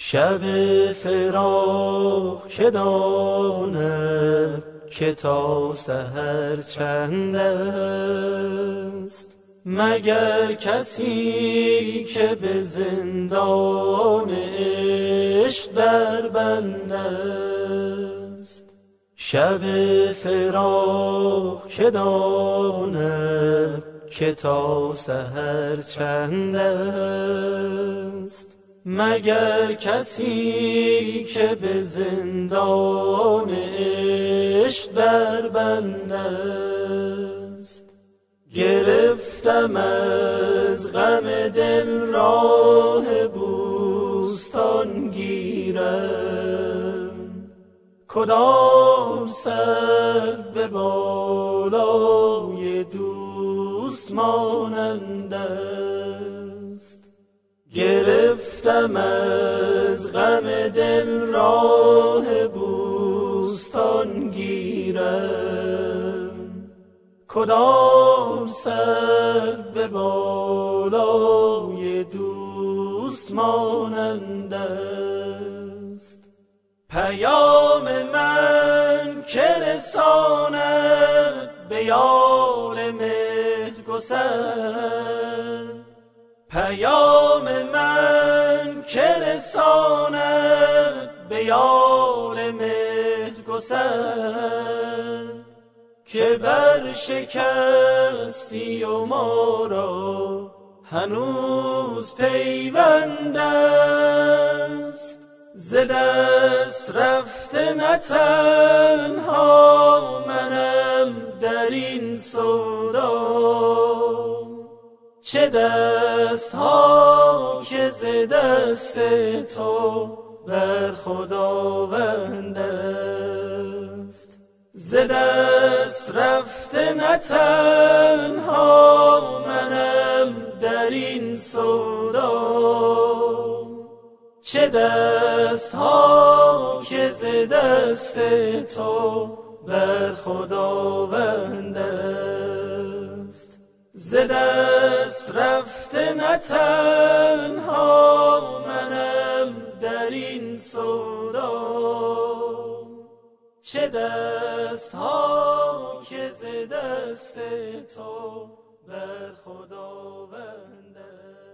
شب فراق که دانم که تا سحر چند است، مگر کسی که به زندان عشق در بند است. شب فراق که دانم که تا سحر چند است، مگر کسی که به زندان عشق در بند است. گرفتم از غم دل راه بوستان گیرم، کدام سر به بالای دوست مانند است. گرفتم از غم دل راه بوستان گیرم، کدام سر به بالای دوست مانند است. پیام من که رساند به یار مهرگسر، پیام من که رساند به یار مهرگسر، که بر شکستی و ما را هنوز پیوند است. ز دست رفته نه تنها منم در این سودا، چه دست ها که ز دست تو بر خداوند است. ز دست رفته نه تنها منم در این سودا، چه دست ها که ز دست تو بر خداوند است. ز دست رفته نه تنها منم در این سودا، چه دست ها که ز دست تو بر خداوند است.